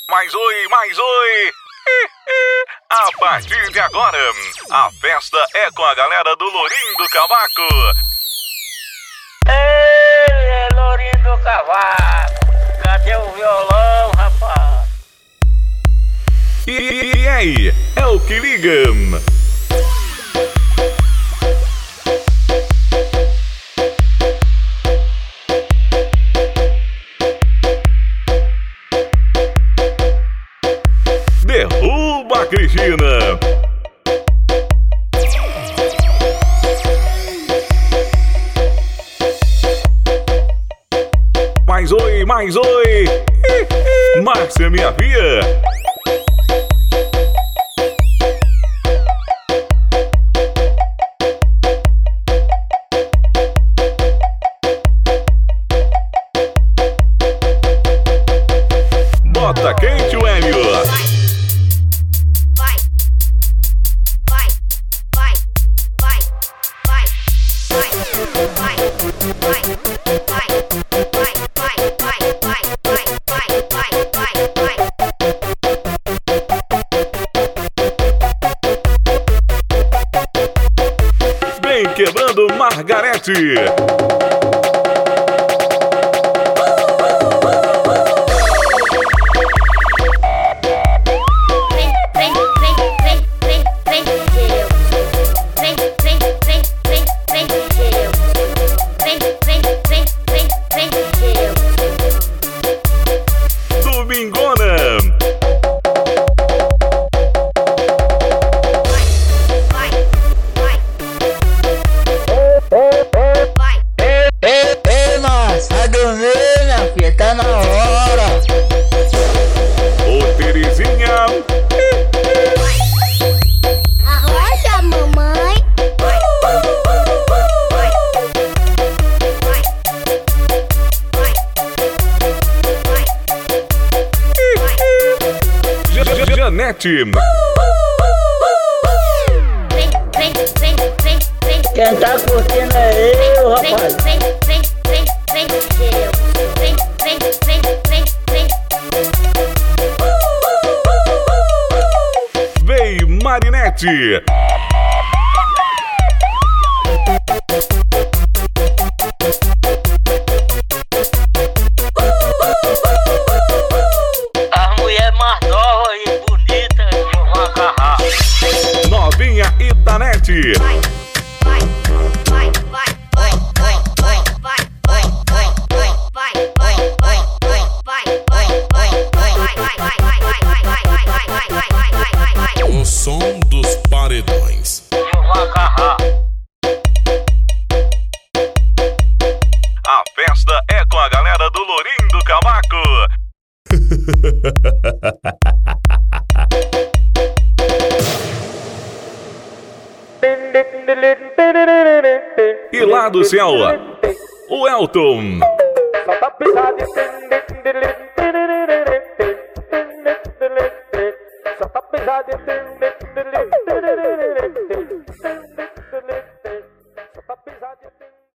Mais oi! A partir de agora, a festa é com a galera do Lourinho do Cavaco. Ei, Lourinho do Cavaco, cadê o violão, rapaz? E aí, é o que liga. Derruba a Cristina. Mais oi. Márcia, minha filha. Bota quente, o Hélio. Vem quebrando Margarete. Domingona. Ei, Márcia, vai dormir, minha filha, tá na hora. Ô, Terezinha. Arrocha, mamãe. Janete. Quem tá curtindo é eu, rapaz. Vem, Marinete. As mulheres mais novas e bonitas que vão agarrar. Novinha Itanete. O som dos paredões. Eu vou agarrar. A festa é com a galera do Lourinho do Cavaco. E lá do céu, o Elton. Só tá pisado